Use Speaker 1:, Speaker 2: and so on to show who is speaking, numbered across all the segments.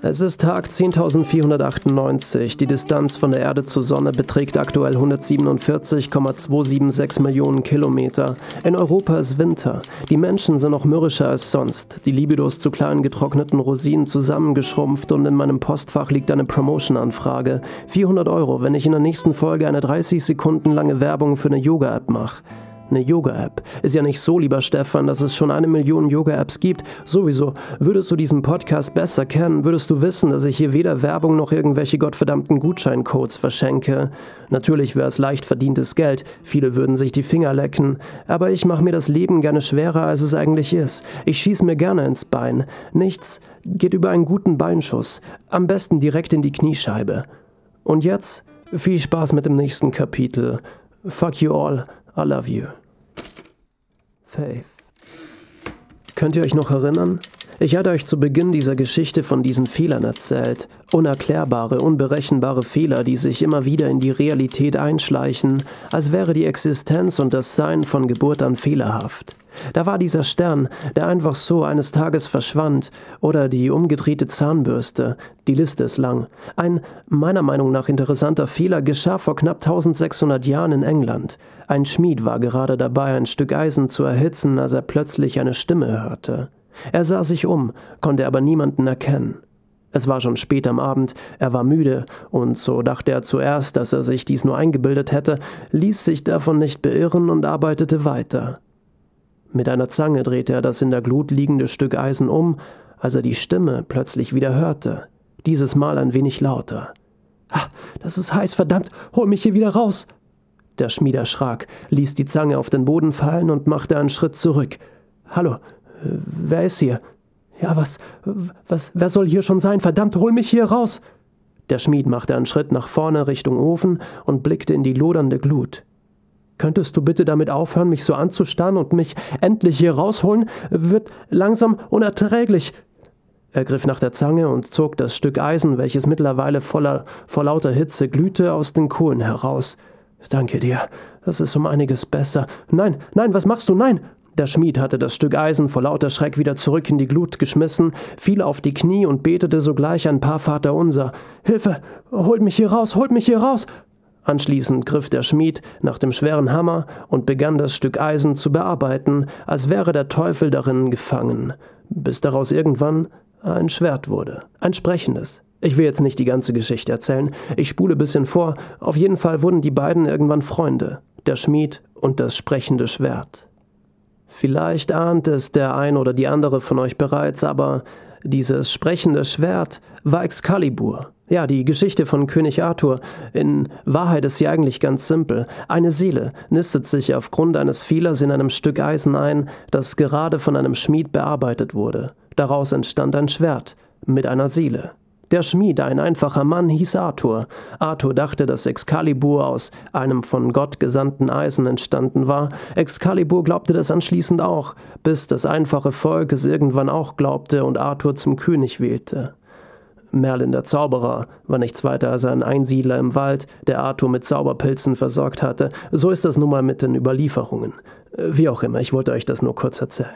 Speaker 1: Es ist Tag 10.498. Die Distanz von der Erde zur Sonne beträgt aktuell 147,276 Millionen Kilometer. In Europa ist Winter. Die Menschen sind noch mürrischer als sonst. Die Libido ist zu kleinen getrockneten Rosinen zusammengeschrumpft und in meinem Postfach liegt eine Promotion-Anfrage. 400 €, wenn ich in der nächsten Folge eine 30 Sekunden lange Werbung für eine Yoga-App mache. Eine Yoga-App. Ist ja nicht so, lieber Stefan, dass es schon 1 Million Yoga-Apps gibt. Sowieso, würdest du diesen Podcast besser kennen, würdest du wissen, dass ich hier weder Werbung noch irgendwelche gottverdammten Gutscheincodes verschenke. Natürlich wäre es leicht verdientes Geld, viele würden sich die Finger lecken, aber ich mache mir das Leben gerne schwerer, als es eigentlich ist. Ich schieße mir gerne ins Bein. Nichts geht über einen guten Beinschuss. Am besten direkt in die Kniescheibe. Und jetzt viel Spaß mit dem nächsten Kapitel. Fuck you all. I love you. Faith. Könnt ihr euch noch erinnern? Ich hatte euch zu Beginn dieser Geschichte von diesen Fehlern erzählt. Unerklärbare, unberechenbare Fehler, die sich immer wieder in die Realität einschleichen, als wäre die Existenz und das Sein von Geburt an fehlerhaft. Da war dieser Stern, der einfach so eines Tages verschwand, oder die umgedrehte Zahnbürste. Die Liste ist lang. Ein, meiner Meinung nach interessanter Fehler geschah vor knapp 1600 Jahren in England. Ein Schmied war gerade dabei, ein Stück Eisen zu erhitzen, als er plötzlich eine Stimme hörte. Er sah sich um, konnte aber niemanden erkennen. Es war schon spät am Abend, er war müde, und so dachte er zuerst, dass er sich dies nur eingebildet hätte, ließ sich davon nicht beirren und arbeitete weiter. Mit einer Zange drehte er das in der Glut liegende Stück Eisen um, als er die Stimme plötzlich wieder hörte. Dieses Mal ein wenig lauter. »Ah, das ist heiß, verdammt, hol mich hier wieder raus!« Der Schmied erschrak, ließ die Zange auf den Boden fallen und machte einen Schritt zurück. »Hallo, wer ist hier?« »Ja, wer soll hier schon sein? Verdammt, hol mich hier raus!« Der Schmied machte einen Schritt nach vorne Richtung Ofen und blickte in die lodernde Glut. »Könntest du bitte damit aufhören, mich so anzustarren und mich endlich hier rausholen? Wird langsam unerträglich.« Er griff nach der Zange und zog das Stück Eisen, welches mittlerweile vor lauter Hitze glühte, aus den Kohlen heraus. »Danke dir, das ist um einiges besser.« »Nein, was machst du? Nein!« Der Schmied hatte das Stück Eisen vor lauter Schreck wieder zurück in die Glut geschmissen, fiel auf die Knie und betete sogleich ein paar Vaterunser. »Hilfe! Holt mich hier raus! Holt mich hier raus!« Anschließend griff der Schmied nach dem schweren Hammer und begann das Stück Eisen zu bearbeiten, als wäre der Teufel darin gefangen, bis daraus irgendwann ein Schwert wurde. Ein sprechendes. Ich will jetzt nicht die ganze Geschichte erzählen, ich spule ein bisschen vor, auf jeden Fall wurden die beiden irgendwann Freunde, der Schmied und das sprechende Schwert. Vielleicht ahnt es der ein oder die andere von euch bereits, aber dieses sprechende Schwert war Excalibur. Ja, die Geschichte von König Arthur. In Wahrheit ist sie eigentlich ganz simpel. Eine Seele nistet sich aufgrund eines Fehlers in einem Stück Eisen ein, das gerade von einem Schmied bearbeitet wurde. Daraus entstand ein Schwert mit einer Seele. Der Schmied, ein einfacher Mann, hieß Arthur. Arthur dachte, dass Excalibur aus einem von Gott gesandten Eisen entstanden war. Excalibur glaubte das anschließend auch, bis das einfache Volk es irgendwann auch glaubte und Arthur zum König wählte. Merlin der Zauberer war nichts weiter als ein Einsiedler im Wald, der Arthur mit Zauberpilzen versorgt hatte. So ist das nun mal mit den Überlieferungen. Wie auch immer, ich wollte euch das nur kurz erzählen.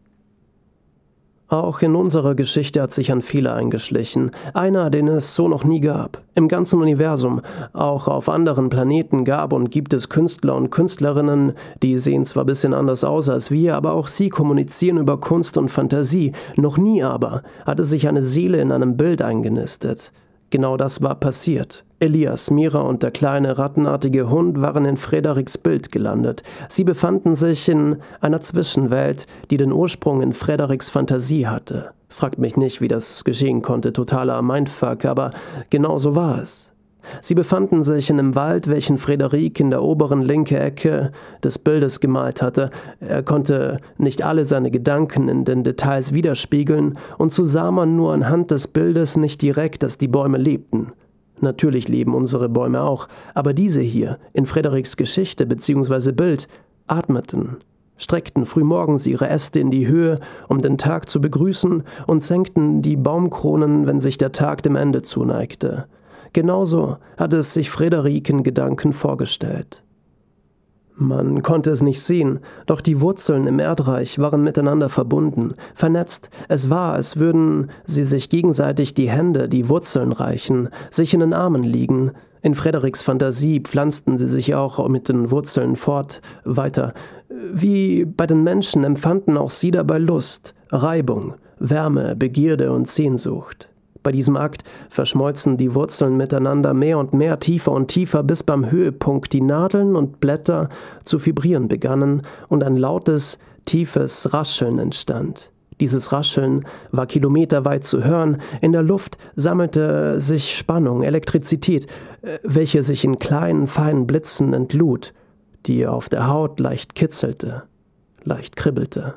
Speaker 1: Auch in unserer Geschichte hat sich ein Fehler eingeschlichen. Einer, den es so noch nie gab. Im ganzen Universum, auch auf anderen Planeten gab und gibt es Künstler und Künstlerinnen, die sehen zwar ein bisschen anders aus als wir, aber auch sie kommunizieren über Kunst und Fantasie. Noch nie aber hatte sich eine Seele in einem Bild eingenistet. Genau das war passiert. Elias, Mira und der kleine rattenartige Hund waren in Frederiks Bild gelandet. Sie befanden sich in einer Zwischenwelt, die den Ursprung in Frederiks Fantasie hatte. Fragt mich nicht, wie das geschehen konnte, totaler Mindfuck, aber genau so war es. Sie befanden sich in einem Wald, welchen Frederik in der oberen linken Ecke des Bildes gemalt hatte. Er konnte nicht alle seine Gedanken in den Details widerspiegeln, und so sah man nur anhand des Bildes nicht direkt, dass die Bäume lebten. Natürlich leben unsere Bäume auch, aber diese hier, in Frederiks Geschichte bzw. Bild, atmeten, streckten frühmorgens ihre Äste in die Höhe, um den Tag zu begrüßen, und senkten die Baumkronen, wenn sich der Tag dem Ende zuneigte. Genauso hatte es sich Frederik in Gedanken vorgestellt. Man konnte es nicht sehen, doch die Wurzeln im Erdreich waren miteinander verbunden, vernetzt. Es war, als würden sie sich gegenseitig die Hände, die Wurzeln reichen, sich in den Armen liegen. In Frederiks Fantasie pflanzten sie sich auch mit den Wurzeln weiter. Wie bei den Menschen empfanden auch sie dabei Lust, Reibung, Wärme, Begierde und Sehnsucht. Bei diesem Akt verschmolzen die Wurzeln miteinander mehr und mehr, tiefer und tiefer, bis beim Höhepunkt die Nadeln und Blätter zu vibrieren begannen und ein lautes, tiefes Rascheln entstand. Dieses Rascheln war kilometerweit zu hören, in der Luft sammelte sich Spannung, Elektrizität, welche sich in kleinen, feinen Blitzen entlud, die auf der Haut leicht kitzelte, leicht kribbelte.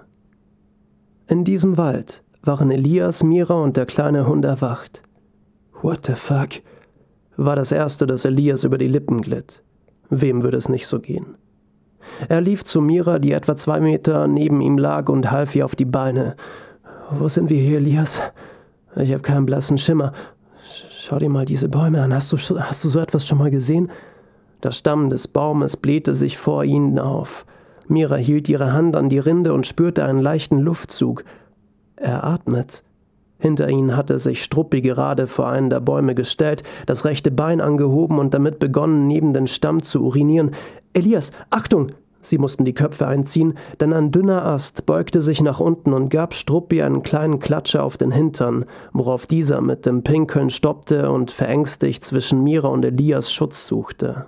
Speaker 1: In diesem Wald waren Elias, Mira und der kleine Hund erwacht. What the fuck? War das Erste, das Elias über die Lippen glitt. Wem würde es nicht so gehen? Er lief zu Mira, die etwa 2 Meter neben ihm lag, und half ihr auf die Beine. Wo sind wir hier, Elias? Ich habe keinen blassen Schimmer. Schau dir mal diese Bäume an. Hast du so etwas schon mal gesehen? Der Stamm des Baumes blähte sich vor ihnen auf. Mira hielt ihre Hand an die Rinde und spürte einen leichten Luftzug. Er atmet. Hinter ihnen hatte sich Struppi gerade vor einen der Bäume gestellt, das rechte Bein angehoben und damit begonnen, neben den Stamm zu urinieren. »Elias, Achtung!« Sie mussten die Köpfe einziehen, denn ein dünner Ast beugte sich nach unten und gab Struppi einen kleinen Klatscher auf den Hintern, worauf dieser mit dem Pinkeln stoppte und verängstigt zwischen Mira und Elias Schutz suchte.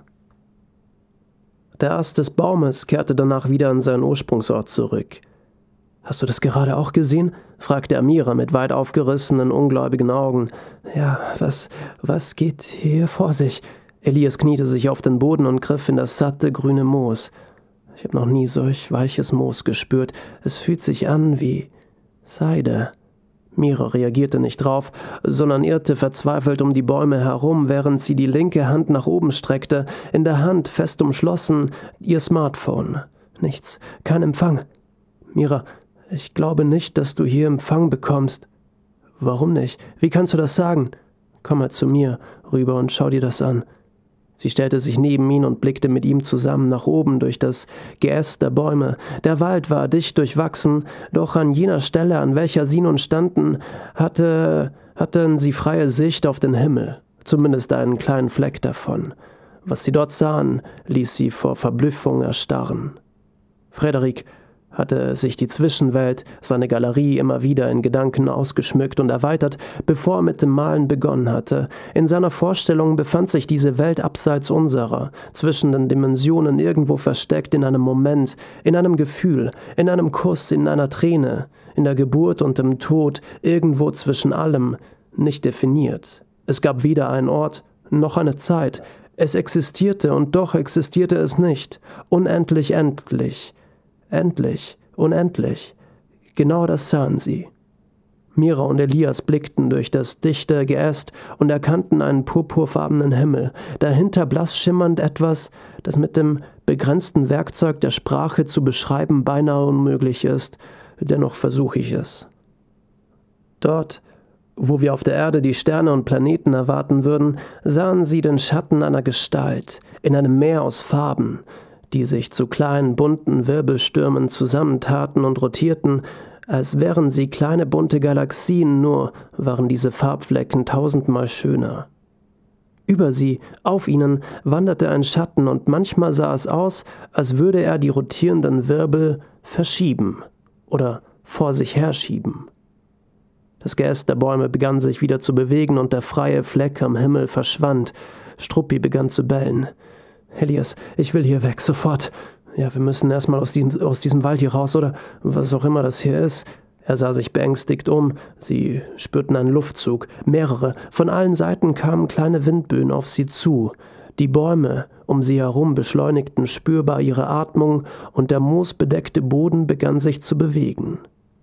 Speaker 1: Der Ast des Baumes kehrte danach wieder an seinen Ursprungsort zurück. »Hast du das gerade auch gesehen?« fragte Amira mit weit aufgerissenen, ungläubigen Augen. »Ja, was geht hier vor sich?« Elias kniete sich auf den Boden und griff in das satte, grüne Moos. »Ich habe noch nie solch weiches Moos gespürt. Es fühlt sich an wie Seide.« Mira reagierte nicht drauf, sondern irrte verzweifelt um die Bäume herum, während sie die linke Hand nach oben streckte, in der Hand fest umschlossen ihr Smartphone. Nichts, kein Empfang. »Mira, ich glaube nicht, dass du hier Empfang bekommst.« »Warum nicht? Wie kannst du das sagen?« »Komm mal zu mir rüber und schau dir das an.« Sie stellte sich neben ihn und blickte mit ihm zusammen nach oben durch das Geäst der Bäume. Der Wald war dicht durchwachsen, doch an jener Stelle, an welcher sie nun standen, hatten sie freie Sicht auf den Himmel, zumindest einen kleinen Fleck davon. Was sie dort sahen, ließ sie vor Verblüffung erstarren. Frederik hatte sich die Zwischenwelt, seine Galerie, immer wieder in Gedanken ausgeschmückt und erweitert, bevor er mit dem Malen begonnen hatte. In seiner Vorstellung befand sich diese Welt abseits unserer, zwischen den Dimensionen irgendwo versteckt in einem Moment, in einem Gefühl, in einem Kuss, in einer Träne, in der Geburt und dem Tod, irgendwo zwischen allem, nicht definiert. Es gab weder einen Ort, noch eine Zeit. Es existierte und doch existierte es nicht. Unendlich endlich. Endlich, unendlich. Genau das sahen sie. Mira und Elias blickten durch das dichte Geäst und erkannten einen purpurfarbenen Himmel, dahinter blass schimmernd etwas, das mit dem begrenzten Werkzeug der Sprache zu beschreiben beinahe unmöglich ist, dennoch versuche ich es. Dort, wo wir auf der Erde die Sterne und Planeten erwarten würden, sahen sie den Schatten einer Gestalt in einem Meer aus Farben, die sich zu kleinen, bunten Wirbelstürmen zusammentaten und rotierten, als wären sie kleine bunte Galaxien, nur waren diese Farbflecken 1000-mal schöner. Über sie, auf ihnen, wanderte ein Schatten und manchmal sah es aus, als würde er die rotierenden Wirbel verschieben oder vor sich herschieben. Das Geäst der Bäume begann sich wieder zu bewegen und der freie Fleck am Himmel verschwand. Struppi begann zu bellen. »Elias, ich will hier weg, sofort. Ja, wir müssen erstmal aus diesem Wald hier raus oder was auch immer das hier ist.« Er sah sich beängstigt um. Sie spürten einen Luftzug, mehrere. Von allen Seiten kamen kleine Windböen auf sie zu. Die Bäume um sie herum beschleunigten spürbar ihre Atmung und der moosbedeckte Boden begann sich zu bewegen.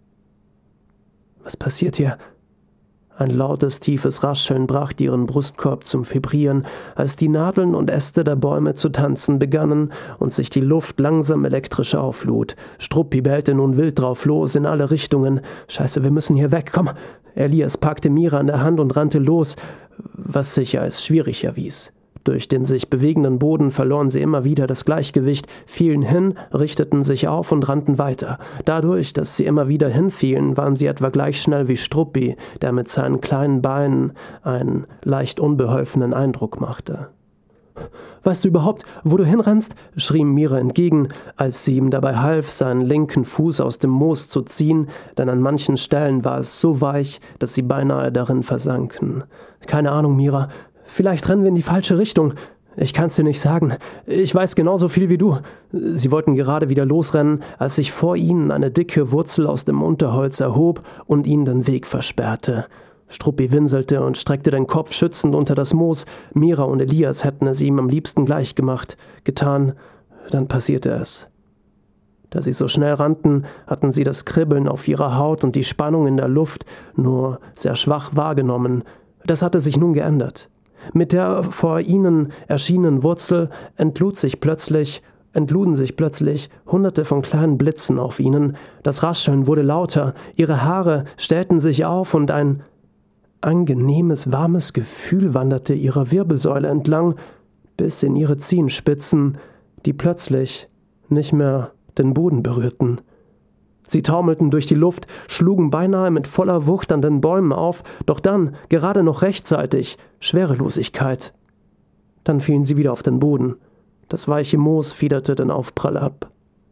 Speaker 1: »Was passiert hier?« Ein lautes, tiefes Rascheln brachte ihren Brustkorb zum Vibrieren, als die Nadeln und Äste der Bäume zu tanzen begannen und sich die Luft langsam elektrisch auflud. Struppi bellte nun wild drauf los, in alle Richtungen. »Scheiße, wir müssen hier weg, komm!« Elias packte Mira an der Hand und rannte los, was sich als schwierig erwies. Durch den sich bewegenden Boden verloren sie immer wieder das Gleichgewicht, fielen hin, richteten sich auf und rannten weiter. Dadurch, dass sie immer wieder hinfielen, waren sie etwa gleich schnell wie Struppi, der mit seinen kleinen Beinen einen leicht unbeholfenen Eindruck machte. »Weißt du überhaupt, wo du hinrennst?« schrie Mira entgegen, als sie ihm dabei half, seinen linken Fuß aus dem Moos zu ziehen, denn an manchen Stellen war es so weich, dass sie beinahe darin versanken. »Keine Ahnung, Mira. Vielleicht rennen wir in die falsche Richtung. Ich kann's dir nicht sagen. Ich weiß genauso viel wie du.« Sie wollten gerade wieder losrennen, als sich vor ihnen eine dicke Wurzel aus dem Unterholz erhob und ihnen den Weg versperrte. Struppi winselte und streckte den Kopf schützend unter das Moos. Mira und Elias hätten es ihm am liebsten gleich getan. Dann passierte es. Da sie so schnell rannten, hatten sie das Kribbeln auf ihrer Haut und die Spannung in der Luft nur sehr schwach wahrgenommen. Das hatte sich nun geändert. Mit der vor ihnen erschienenen Wurzel entluden sich plötzlich Hunderte von kleinen Blitzen auf ihnen. Das Rascheln wurde lauter, ihre Haare stellten sich auf und ein angenehmes, warmes Gefühl wanderte ihrer Wirbelsäule entlang bis in ihre Zehenspitzen, die plötzlich nicht mehr den Boden berührten. Sie taumelten durch die Luft, schlugen beinahe mit voller Wucht an den Bäumen auf, doch dann, gerade noch rechtzeitig, Schwerelosigkeit. Dann fielen sie wieder auf den Boden. Das weiche Moos fiederte den Aufprall ab.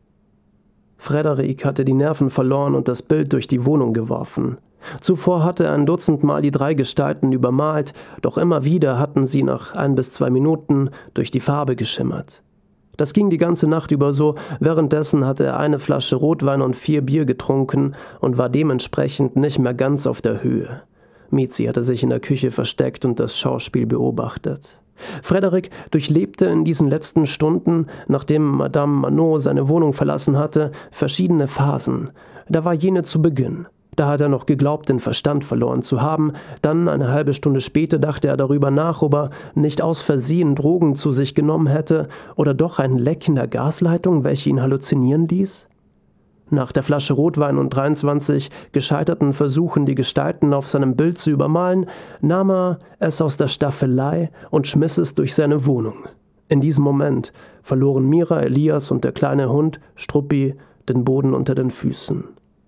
Speaker 1: Frederik hatte die Nerven verloren und das Bild durch die Wohnung geworfen. Zuvor hatte er ein Dutzendmal die 3 Gestalten übermalt, doch immer wieder hatten sie nach 1 bis 2 Minuten durch die Farbe geschimmert. Das ging die ganze Nacht über so, währenddessen hatte er 1 Flasche Rotwein und 4 Bier getrunken und war dementsprechend nicht mehr ganz auf der Höhe. Mizi hatte sich in der Küche versteckt und das Schauspiel beobachtet. Frederik durchlebte in diesen letzten Stunden, nachdem Madame Manot seine Wohnung verlassen hatte, verschiedene Phasen. Da war jene zu Beginn. Da hat er noch geglaubt, den Verstand verloren zu haben. Dann, eine halbe Stunde später, dachte er darüber nach, ob er nicht aus Versehen Drogen zu sich genommen hätte oder doch ein Leck in der Gasleitung, welche ihn halluzinieren ließ. Nach der Flasche Rotwein und 23 gescheiterten Versuchen, die Gestalten auf seinem Bild zu übermalen, nahm er es aus der Staffelei und schmiss es durch seine Wohnung. In diesem Moment verloren Mira, Elias und der kleine Hund, Struppi, den Boden unter den Füßen.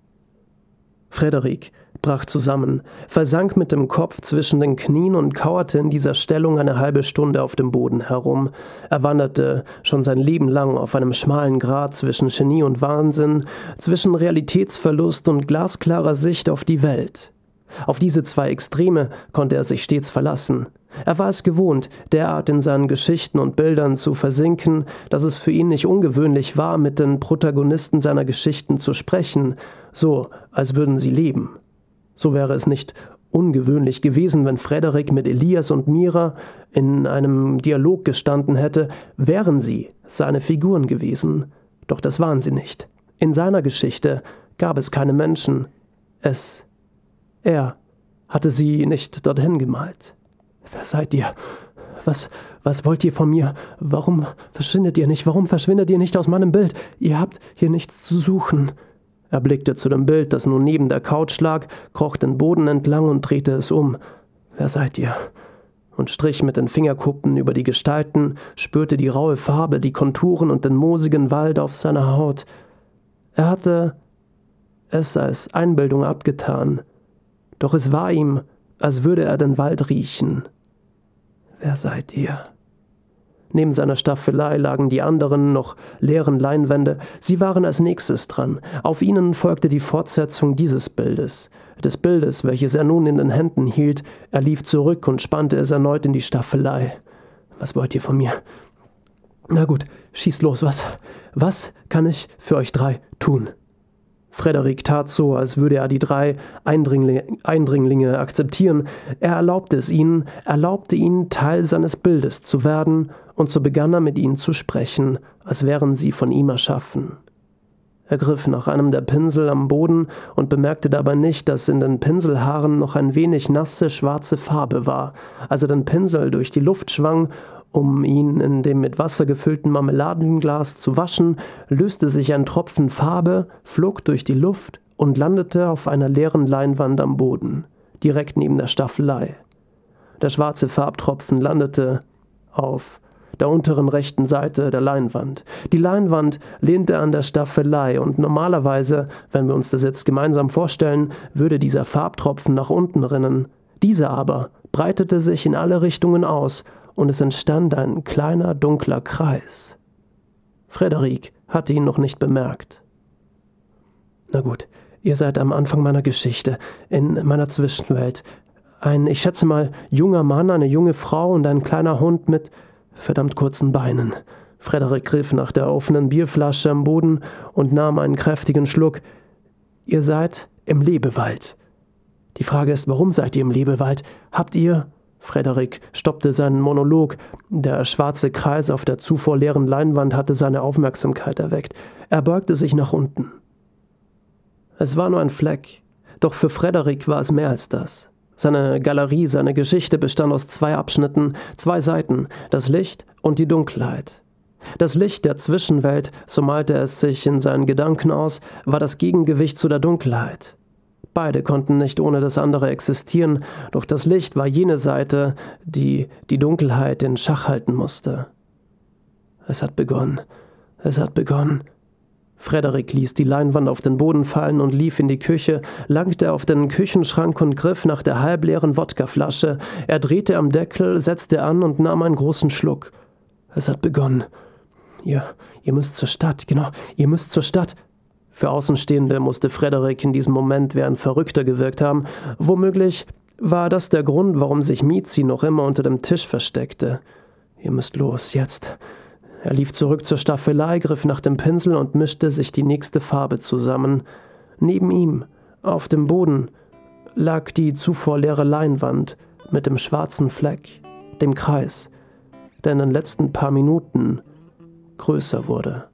Speaker 1: Frederik brach zusammen, versank mit dem Kopf zwischen den Knien und kauerte in dieser Stellung eine halbe Stunde auf dem Boden herum. Er wanderte schon sein Leben lang auf einem schmalen Grat zwischen Genie und Wahnsinn, zwischen Realitätsverlust und glasklarer Sicht auf die Welt. Auf diese 2 Extreme konnte er sich stets verlassen. Er war es gewohnt, derart in seinen Geschichten und Bildern zu versinken, dass es für ihn nicht ungewöhnlich war, mit den Protagonisten seiner Geschichten zu sprechen, so als würden sie leben. So wäre es nicht ungewöhnlich gewesen, wenn Frederik mit Elias und Mira in einem Dialog gestanden hätte, wären sie seine Figuren gewesen. Doch das waren sie nicht. In seiner Geschichte gab es keine Menschen. Er hatte sie nicht dorthin gemalt. »Wer seid ihr? Was wollt ihr von mir? Warum verschwindet ihr nicht? Warum verschwindet ihr nicht aus meinem Bild? Ihr habt hier nichts zu suchen.« Er blickte zu dem Bild, das nun neben der Couch lag, kroch den Boden entlang und drehte es um. »Wer seid ihr?« und strich mit den Fingerkuppen über die Gestalten, spürte die raue Farbe, die Konturen und den moosigen Wald auf seiner Haut. Er hatte es als Einbildung abgetan, doch es war ihm, als würde er den Wald riechen. »Wer seid ihr?« Neben seiner Staffelei lagen die anderen, noch leeren Leinwände. Sie waren als nächstes dran. Auf ihnen folgte die Fortsetzung dieses Bildes. Des Bildes, welches er nun in den Händen hielt. Er lief zurück und spannte es erneut in die Staffelei. »Was wollt ihr von mir?« »Na gut, schießt los, was kann ich für euch 3 tun?« Frederik tat so, als würde er die 3 Eindringlinge akzeptieren. Er erlaubte ihnen, Teil seines Bildes zu werden, und so begann er mit ihnen zu sprechen, als wären sie von ihm erschaffen. Er griff nach einem der Pinsel am Boden und bemerkte dabei nicht, dass in den Pinselhaaren noch ein wenig nasse, schwarze Farbe war. Als er den Pinsel durch die Luft schwang, um ihn in dem mit Wasser gefüllten Marmeladenglas zu waschen, löste sich ein Tropfen Farbe, flog durch die Luft und landete auf einer leeren Leinwand am Boden, direkt neben der Staffelei. Der schwarze Farbtropfen landete auf der unteren rechten Seite der Leinwand. Die Leinwand lehnte an der Staffelei und normalerweise, wenn wir uns das jetzt gemeinsam vorstellen, würde dieser Farbtropfen nach unten rinnen. Dieser aber breitete sich in alle Richtungen aus und es entstand ein kleiner, dunkler Kreis. Frederik hatte ihn noch nicht bemerkt. Na gut, ihr seid am Anfang meiner Geschichte, in meiner Zwischenwelt. Ein, ich schätze mal, junger Mann, eine junge Frau und ein kleiner Hund mit verdammt kurzen Beinen. Frederik griff nach der offenen Bierflasche am Boden und nahm einen kräftigen Schluck. Ihr seid im Lebewald. Die Frage ist, warum seid ihr im Lebewald? Habt ihr... Frederik stoppte seinen Monolog. Der schwarze Kreis auf der zuvor leeren Leinwand hatte seine Aufmerksamkeit erweckt. Er beugte sich nach unten. Es war nur ein Fleck, doch für Frederik war es mehr als das. Seine Galerie, seine Geschichte bestand aus 2 Abschnitten, 2 Seiten, das Licht und die Dunkelheit. Das Licht der Zwischenwelt, so malte es sich in seinen Gedanken aus, war das Gegengewicht zu der Dunkelheit. Beide konnten nicht ohne das andere existieren, doch das Licht war jene Seite, die die Dunkelheit in Schach halten musste. Es hat begonnen. Es hat begonnen. Frederik ließ die Leinwand auf den Boden fallen und lief in die Küche, langte auf den Küchenschrank und griff nach der halbleeren Wodkaflasche. Er drehte am Deckel, setzte an und nahm einen großen Schluck. Es hat begonnen. Ihr müsst zur Stadt, genau, ihr müsst zur Stadt. Für Außenstehende musste Frederik in diesem Moment wie ein Verrückter gewirkt haben. Womöglich war das der Grund, warum sich Mizi noch immer unter dem Tisch versteckte. Ihr müsst los, jetzt. Er lief zurück zur Staffelei, griff nach dem Pinsel und mischte sich die nächste Farbe zusammen. Neben ihm, auf dem Boden, lag die zuvor leere Leinwand mit dem schwarzen Fleck, dem Kreis, der in den letzten paar Minuten größer wurde.